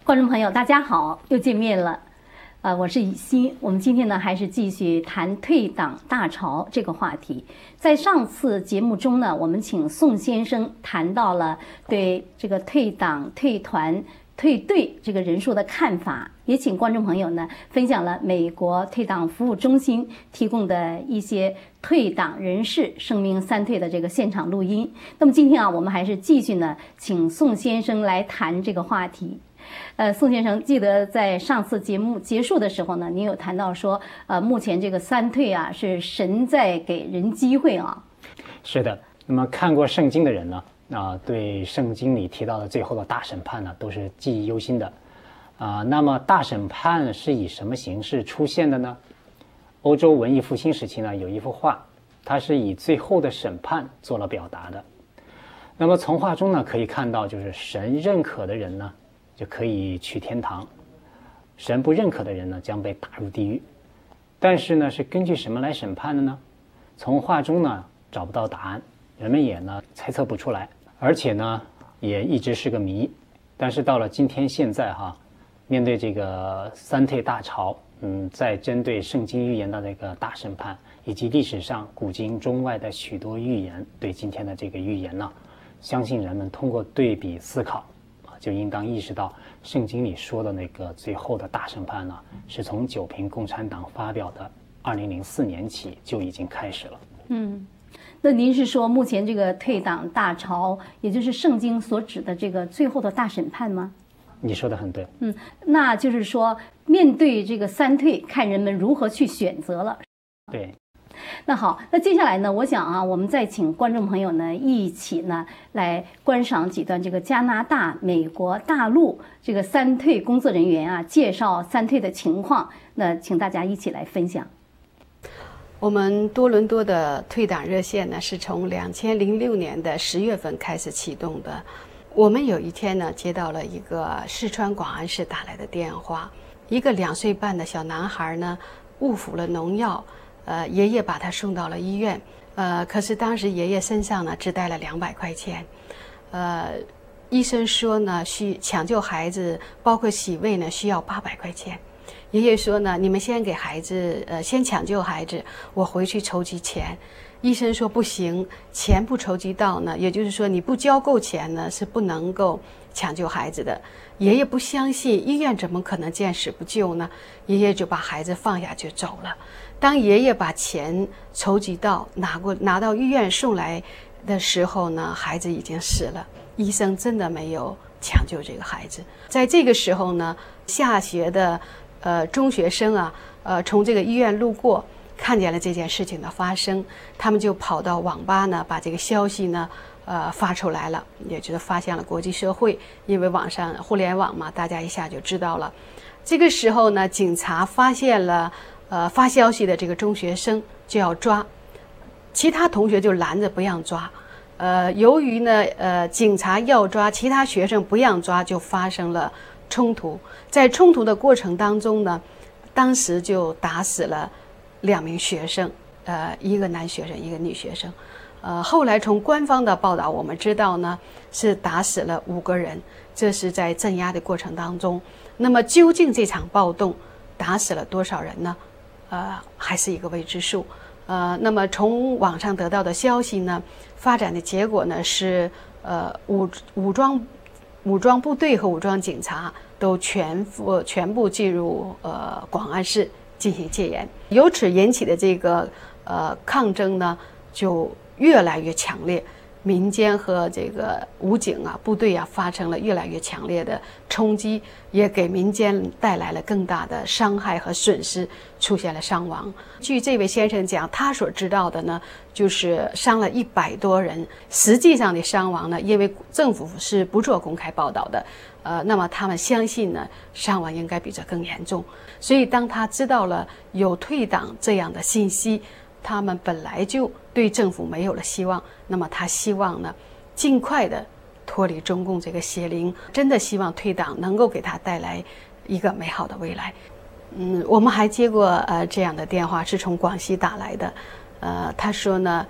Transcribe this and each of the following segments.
观众朋友，大家好，又见面了。我是以欣。我们今天呢，还是继续谈退党大潮这个话题。在上次节目中呢，我们请宋先生谈到了对这个退党、退团、退队这个人数的看法，也请观众朋友呢分享了美国退党服务中心提供的一些退党人士声明三退的这个现场录音。那么今天啊，我们还是继续呢，请宋先生来谈这个话题。宋先生，记得在上次节目结束的时候呢，您有谈到说，目前这个三退啊，是神在给人机会啊。 是的，那么看过圣经的人呢，对圣经里提到的最后的大审判呢，都是记忆犹新的。那么大审判是以什么形式出现的呢？欧洲文艺复兴时期呢，有一幅画，它是以最后的审判做了表达的。那么从画中呢，可以看到，就是神认可的人呢，就可以去天堂，神不认可的人呢，将被打入地狱。但是呢，是根据什么来审判的呢？从画中呢找不到答案，人们也呢猜测不出来，而且呢也一直是个谜。但是到了今天现在面对这个三退大潮，在针对圣经预言的这个大审判，以及历史上古今中外的许多预言，对今天的这个预言呢，相信人们通过对比思考，就应当意识到圣经里说的那个最后的大审判呢，是从九平共产党发表的2004年起就已经开始了。 那您是说目前这个退党大潮，也就是圣经所指的这个最后的大审判吗？ 你说的很对。 那就是说面对这个三退，看人们如何去选择了。 对。 那好，那接下来呢，我想我们再请观众朋友呢一起呢来观赏几段这个加拿大、美国、大陆这个三退工作人员介绍三退的情况，那请大家一起来分享。 我们多伦多的退党热线呢，是从2006年的10月份开始启动的。我们有一天呢，接到了一个四川广安市打来的电话，一个2岁半的小男孩呢误服了农药，爷爷把他送到了医院，可是当时爷爷身上呢只带了200块钱，医生说呢抢救孩子，包括洗胃呢需要800块钱。爷爷说呢，你们先给孩子，先抢救孩子，我回去筹集钱。医生说不行，钱不筹集到呢，也就是说你不交够钱呢，是不能够抢救孩子的。爷爷不相信，医院怎么可能见死不救呢？爷爷就把孩子放下就走了。当爷爷把钱筹集到拿到医院送来的时候呢，孩子已经死了，医生真的没有抢救这个孩子。在这个时候呢，下学的中学生从这个医院路过，看见了这件事情的发生，他们就跑到网吧呢，把这个消息呢发出来了，也就是发向了国际社会，因为网上互联网嘛，大家一下就知道了。这个时候呢，警察发现了发消息的这个中学生，就要抓，其他同学就拦着不让抓。由于呢警察要抓，其他学生不让抓，就发生了冲突。在冲突的过程当中呢，当时就打死了2名学生，一个男学生，一个女学生。后来从官方的报道我们知道呢，是打死了5个人，这是在镇压的过程当中。那么究竟这场暴动打死了多少人呢？还是一个未知数。那么从网上得到的消息呢，发展的结果呢是武装部队和武装警察都全部进入广安市进行戒严。由此引起的这个抗争呢就越来越强烈，民间和这个武警部队发生了越来越强烈的冲击，也给民间带来了更大的伤害和损失，出现了伤亡。据这位先生讲，他所知道的呢，就是伤了100多人，实际上的伤亡呢，因为政府是不做公开报道的，那么他们相信呢，伤亡应该比这更严重。所以当他知道了有退党这样的信息，他们本来就对政府没有了希望，那么他希望呢，尽快的脱离中共这个邪灵，真的希望退党能够给他带来一个美好的未来。我们还接过这样的电话，是从广西打来的，他说呢，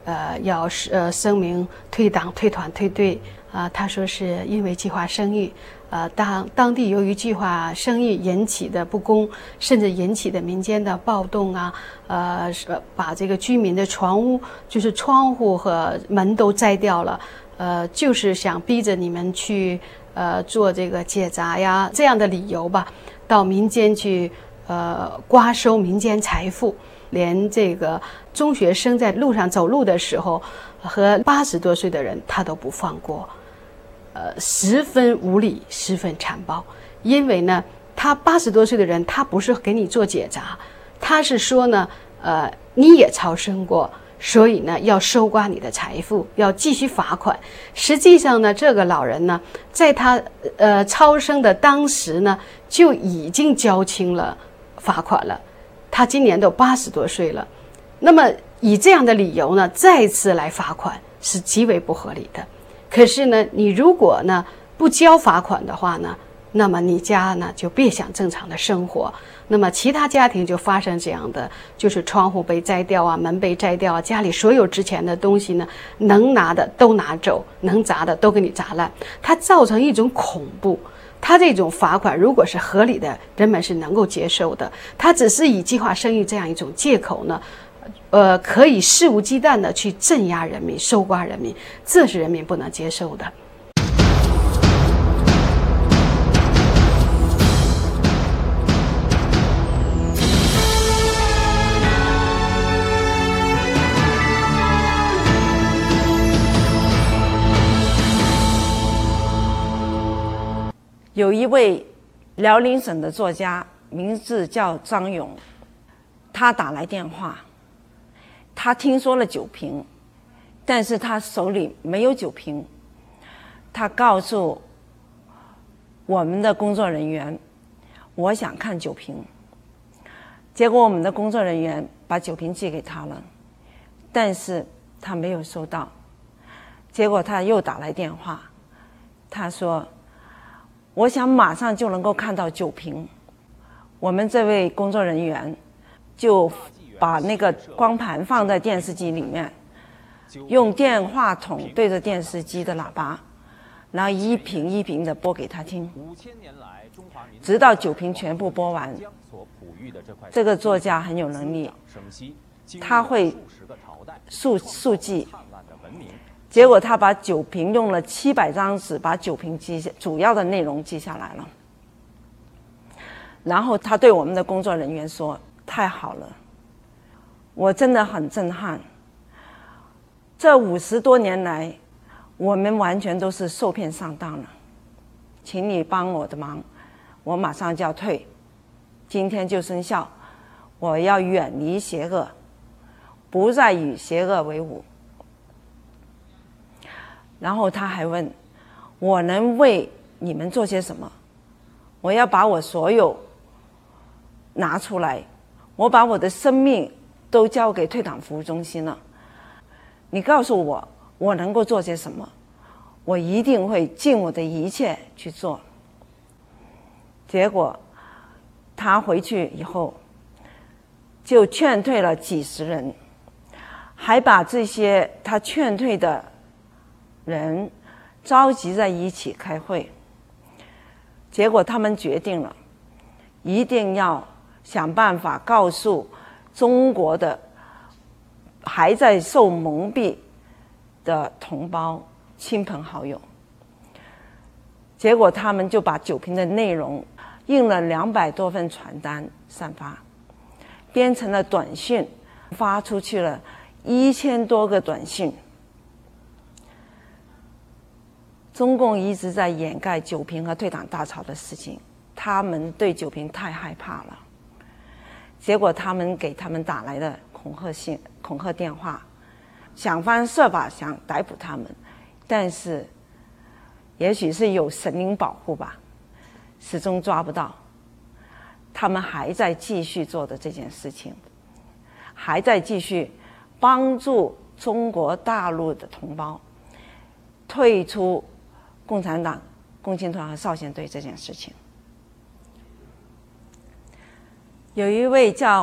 要声明退党、退团、退队他说是因为计划生育，当地由于计划生育引起的不公，甚至引起的民间的暴动把这个居民的就是窗户和门都摘掉了，就是想逼着你们去做这个解杂呀这样的理由吧，到民间去刮收民间财富。连这个中学生在路上走路的时候和80多岁的人他都不放过，十分无理，十分残暴。因为呢他80多岁的人他不是给你做解杂，他是说呢你也超生过，所以呢要收刮你的财富，要继续罚款。实际上呢这个老人呢在他超生的当时呢就已经交清了罚款了，他今年都80多岁了，那么以这样的理由呢再次来罚款是极为不合理的。可是呢你如果呢不交罚款的话呢，那么你家呢就别想正常的生活。那么其他家庭就发生这样的，就是窗户被摘掉门被摘掉家里所有值钱的东西呢能拿的都拿走，能砸的都给你砸烂，它造成一种恐怖。他这种罚款如果是合理的，人们是能够接受的。他只是以计划生育这样一种借口呢，可以肆无忌惮的去镇压人民、收刮人民，这是人民不能接受的。 有一位辽宁省的作家，名字叫张勇，他打来电话，他听说了酒瓶，但是他手里没有酒瓶。他告诉我们的工作人员，我想看酒瓶。结果我们的工作人员把酒瓶寄给他了，但是他没有收到。结果他又打来电话，他说我想马上就能够看到酒瓶。我们这位工作人员就把那个光盘放在电视机里面，用电话筒对着电视机的喇叭，然后一瓶一瓶的播给他听，直到酒瓶全部播完。这个作家很有能力，他会速记。结果他把酒瓶用了700张纸把酒瓶主要的内容记下来了。然后他对我们的工作人员说，太好了，我真的很震撼，这50多年来我们完全都是受骗上当了，请你帮我的忙，我马上就要退，今天就生效，我要远离邪恶，不再与邪恶为伍。然后他还问我能为你们做些什么，我要把我所有拿出来，我把我的生命都交给退党服务中心了，你告诉我我能够做些什么，我一定会尽我的一切去做。结果他回去以后就劝退了几十人，还把这些他劝退的人召集在一起开会。结果他们决定了，一定要想办法告诉中国的还在受蒙蔽的同胞、亲朋好友。结果他们就把酒瓶的内容印了200多份传单散发，编成了短信，发出去了1000多个短信。中共一直在掩盖酒瓶和退党大潮的事情，他们对酒瓶太害怕了。结果他们给他们打来的恐吓电话，想方设法想逮捕他们，但是也许是有神灵保护吧，始终抓不到。他们还在继续做的这件事情，还在继续帮助中国大陆的同胞退出共产党、共青团和少先队这件事情。有一位叫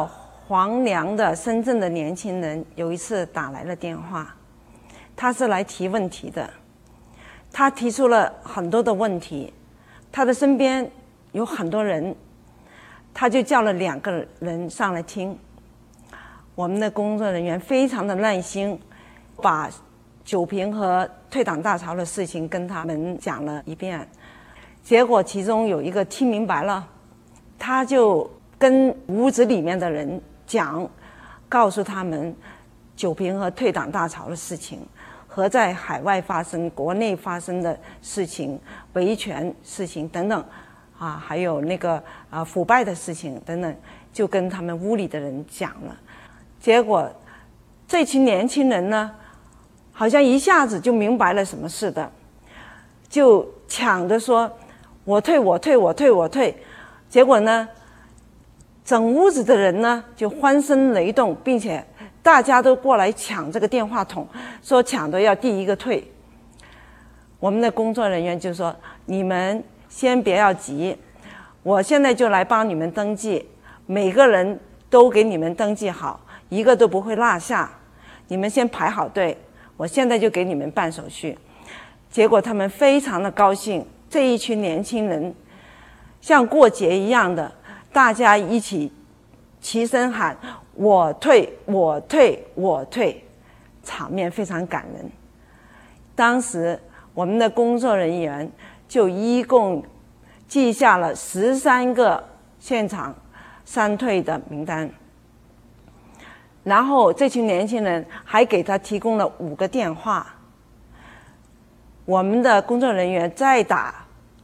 黄梁的深圳的年轻人有一次打来了电话，他是来提问题的，他提出了很多的问题，他的身边有很多人，他就叫了2个人上来听。我们的工作人员非常的耐心，把九平和退党大潮的事情跟他们讲了一遍。结果其中有一个听明白了，他就跟屋子里面的人讲，告诉他们九平和退党大潮的事情，和在海外发生、国内发生的事情、维权事情等等，还有那个腐败的事情等等，就跟他们屋里的人讲了。结果这群年轻人呢，好像一下子就明白了什么似的，就抢着说我退我退我退我退。结果呢，整屋子的人呢就欢声雷动，并且大家都过来抢这个电话筒，说抢着要第一个退。我们的工作人员就说，你们先别要急，我现在就来帮你们登记，每个人都给你们登记好，一个都不会落下，你们先排好队，我现在就给你们办手续。结果他们非常的高兴，这一群年轻人像过节一样的，大家一起齐声喊我退我退我退，场面非常感人。当时我们的工作人员就一共记下了13个现场删退的名单，然后这群年轻人还给他提供了5个电话，我们的工作人员再打，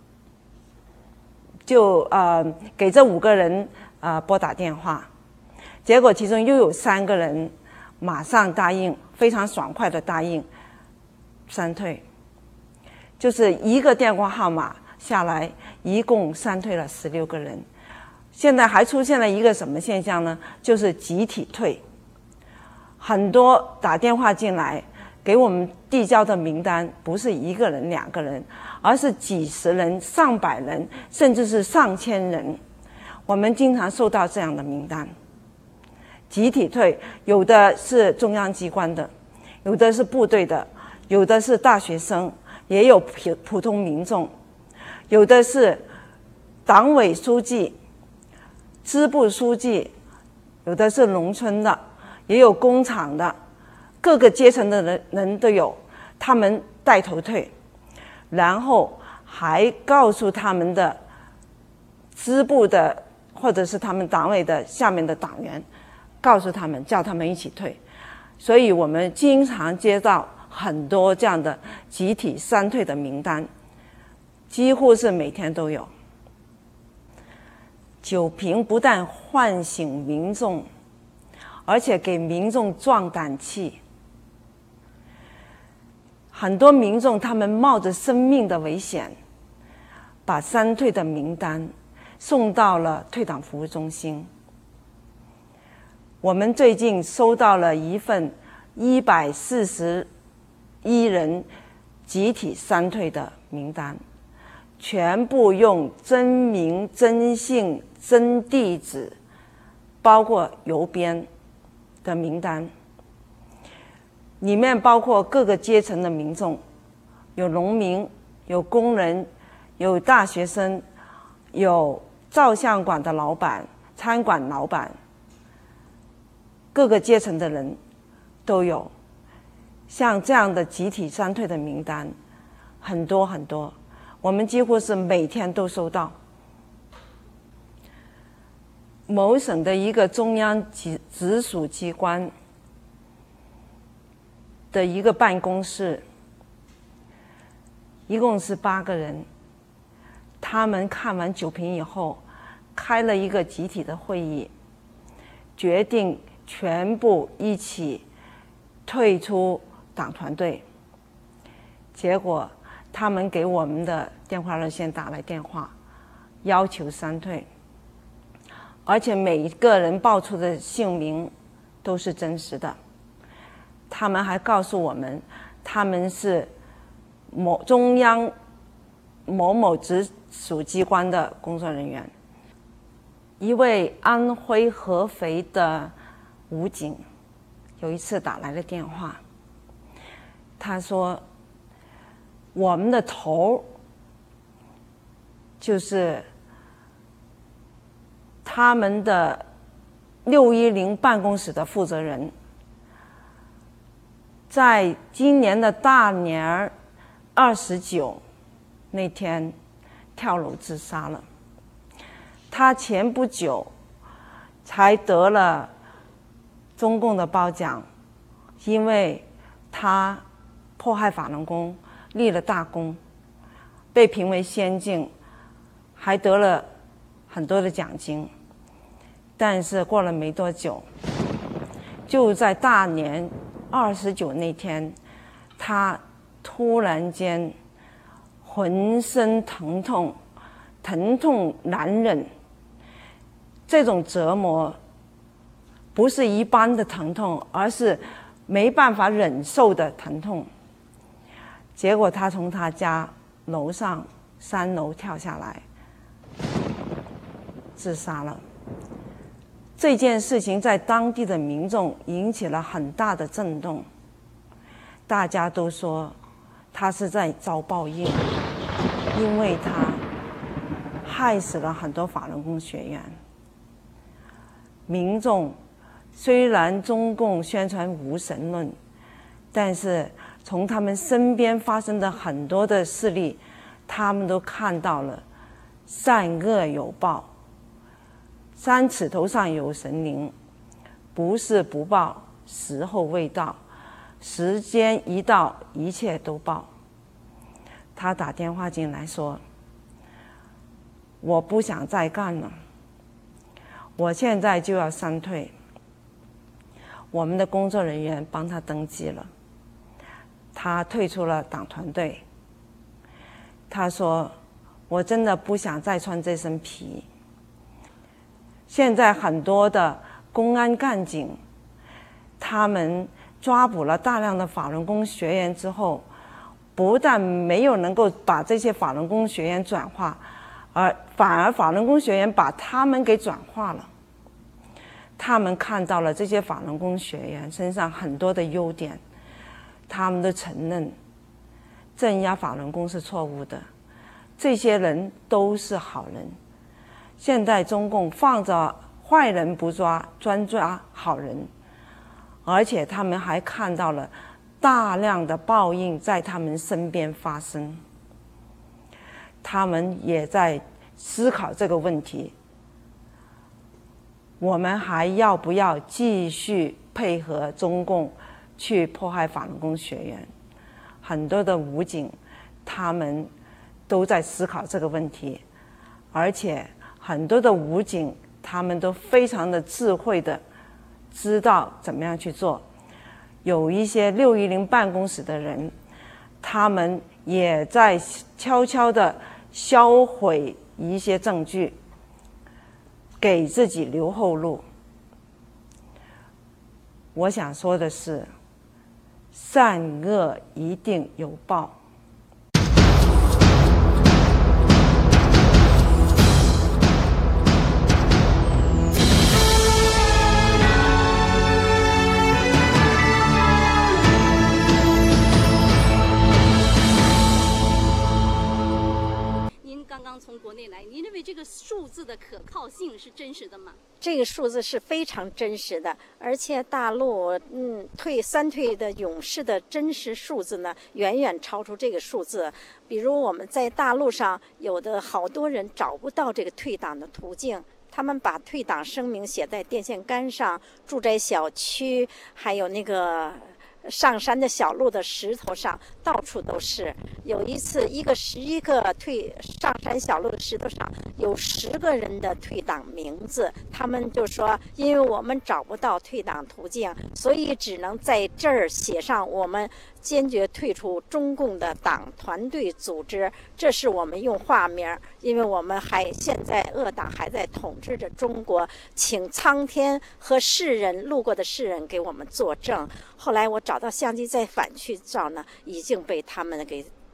就给这5个人拨打电话。结果其中又有3个人马上答应，非常爽快的答应删退，就是1个电话号码下来一共删退了16个人。现在还出现了一个什么现象呢？就是集体退，很多打电话进来给我们递交的名单不是1个人2个人，而是几十人、上百人，甚至是上千人。我们经常收到这样的名单，集体退，有的是中央机关的，有的是部队的，有的是大学生，也有普通民众，有的是党委书记、支部书记，有的是农村的，也有工厂的，各个阶层的人都有，他们带头退，然后还告诉他们的支部的或者是他们党委的下面的党员，告诉他们，叫他们一起退。所以我们经常接到很多这样的集体删退的名单，几乎是每天都有。九平不但唤醒民众，而且给民众壮胆气。很多民众他们冒着生命的危险，把删退的名单送到了退党服务中心。我们最近收到了一份141人集体删退的名单，全部用真名、真姓、真地址，包括邮编的名单，里面包括各个阶层的民众，有农民，有工人，有大学生，有照相馆的老板、餐馆老板，各个阶层的人都有。像这样的集体删退的名单很多很多，我们几乎是每天都收到。某省的一个中央直属机关的一个办公室，一共是8个人，他们看完九平以后开了一个集体的会议，决定全部一起退出党团队。结果他们给我们的电话热线打来电话，要求删退，而且每一个人报出的姓名都是真实的。他们还告诉我们，他们是中央某某直属机关的工作人员。 一位安徽合肥的武警有一次打来了电话，他说我们的头就是他们的610办公室的负责人，在今年的大年29那天跳楼自杀了。他前不久才得了中共的褒奖，因为他迫害法轮功立了大功，被评为先进，还得了很多的奖金。但是过了没多久，就在大年29那天，他突然间浑身疼痛，疼痛难忍。这种折磨不是一般的疼痛，而是没办法忍受的疼痛。结果他从他家楼上3楼跳下来，自杀了。这件事情在当地的民众引起了很大的震动，大家都说他是在遭报应，因为他害死了很多法轮功学员。民众虽然中共宣传无神论，但是从他们身边发生的很多的事例，他们都看到了善恶有报，三尺头上有神灵，不是不报，时候未到，时间一到，一切都报。他打电话进来说，我不想再干了，我现在就要删退。我们的工作人员帮他登记了，他退出了党团队。他说，我真的不想再穿这身皮。现在很多的公安干警，他们抓捕了大量的法轮功学员之后，不但没有能够把这些法轮功学员转化，反而法轮功学员把他们给转化了。他们看到了这些法轮功学员身上很多的优点，他们都承认镇压法轮功是错误的，这些人都是好人。现在中共放着坏人不抓，专抓好人，而且他们还看到了大量的报应在他们身边发生。他们也在思考这个问题，我们还要不要继续配合中共去迫害法轮功学员？很多的武警他们都在思考这个问题，而且很多的武警他们都非常的智慧的知道怎么样去做。有一些610办公室的人，他们也在悄悄的销毁一些证据，给自己留后路。我想说的是，善恶一定有报。 刚刚从国内来，您认为这个数字的可靠性是真实的吗？ 这个数字是非常真实的，而且大陆三退的勇士的真实数字呢，远远超出这个数字。比如我们在大陆上有的好多人找不到这个退党的途径，他们把退党声明写在电线杆上、住宅小区，还有那个上山的小路的石头上，到处都是。有一次，一个上山小路的石头上有10个人的退党名字，他们就说，因为我们找不到退党途径，所以只能在这儿写上我们坚决退出中共的党团队组织，这是我们用化名，因为我们现在恶党还在统治着中国，请苍天和路过的世人给我们作证。后来我找到相机再反去照呢，已经被他们给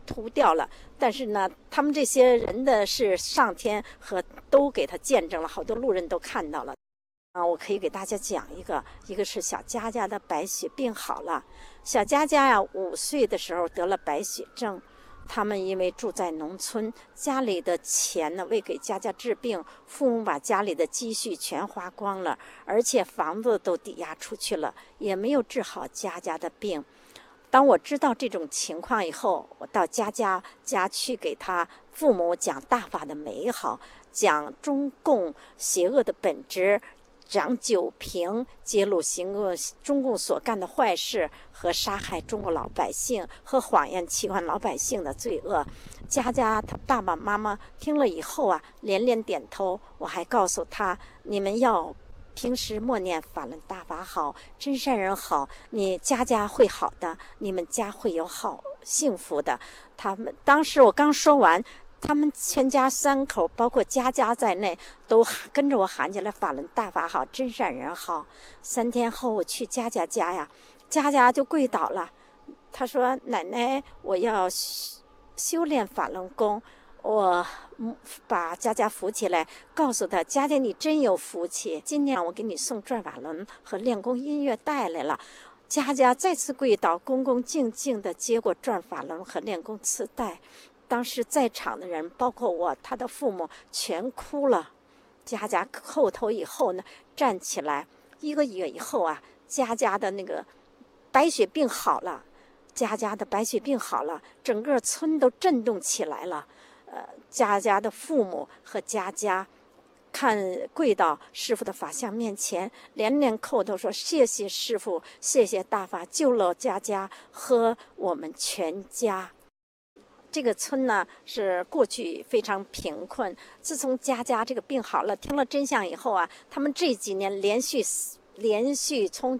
屠掉了。但是呢，他们这些人的是上天和都给他见证了，好多路人都看到了。我可以给大家讲一个是小佳佳的白血病好了。小佳佳呀，5岁的时候得了白血症。他们因为住在农村，家里的钱呢，为给佳佳治病，父母把家里的积蓄全花光了，而且房子都抵押出去了，也没有治好佳佳的病。当我知道这种情况以后，我到佳佳家去给他父母讲大法的美好，讲中共邪恶的本质，讲酒瓶，揭露中共所干的坏事和杀害中国老百姓和谎言欺骗老百姓的罪恶。佳佳他爸爸妈妈听了以后啊，连连点头。我还告诉他，你们要平时默念法轮大法好，真善人好，你家家会好的，你们家会有好幸福的。他们当时我刚说完，他们全家3口，包括佳佳在内，都跟着我喊起来法轮大法好，真善人好。3天后我去佳佳家呀，佳佳就跪倒了，他说：“奶奶，我要修炼法轮功。”我把佳佳扶起来，告诉她：“佳佳，你真有福气，今年我给你送转法轮和练功音乐带来了。”佳佳再次跪倒，恭恭敬敬地接过转法轮和练功磁带。当时在场的人，包括我，他的父母全哭了。佳佳叩头以后呢，站起来。1个月以后啊，佳佳的那个白血病好了，佳佳的白血病好了，整个村都震动起来了。佳佳的父母和佳佳跪到师父的法像面前，连连叩头说：“谢谢师父，谢谢大法救了佳佳和我们全家。”这个村呢是过去非常贫困，自从佳佳这个病好了，听了真相以后啊，他们这几年连续从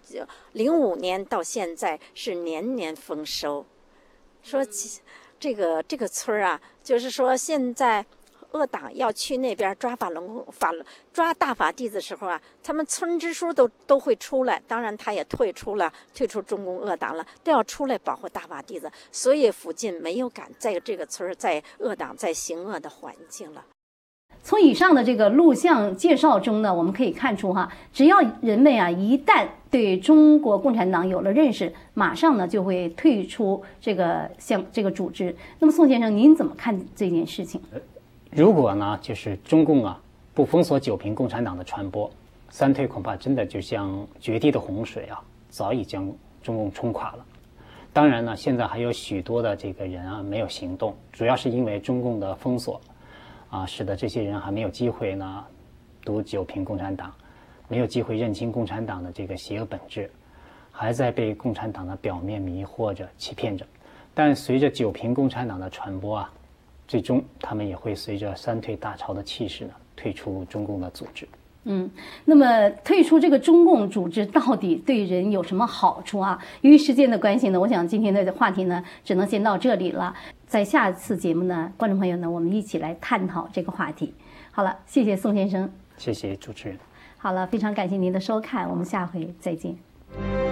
05年到现在是年年丰收。说这个村啊，就是说现在恶党要去那边抓抓大法弟子的时候啊，他们村支书都会出来，当然他也退出中共恶党了，都要出来保护大法弟子，所以附近没有敢在这个村在恶党在行恶的环境了。 从以上的这个录像介绍中呢，我们可以看出只要人们一旦对中国共产党有了认识，马上呢就会退出这个组织。那么宋先生，您怎么看这件事情？ 如果呢，就是中共不封锁酒瓶共产党的传播，3退恐怕真的就像决堤的洪水早已将中共冲垮了。当然呢，现在还有许多的这个人没有行动，主要是因为中共的封锁使得这些人还没有机会呢读酒瓶共产党，没有机会认清共产党的这个邪恶本质，还在被共产党的表面迷惑着、欺骗着。但随着酒瓶共产党的传播最终他们也会随着3退大潮的气势呢退出中共的组织。 那么退出这个中共组织到底对人有什么好处由于时间的关系呢，我想今天的话题呢只能先到这里了。在下次节目呢，观众朋友呢，我们一起来探讨这个话题。好了，谢谢宋先生， 谢谢主持人。 好了，非常感谢您的收看，我们下回再见。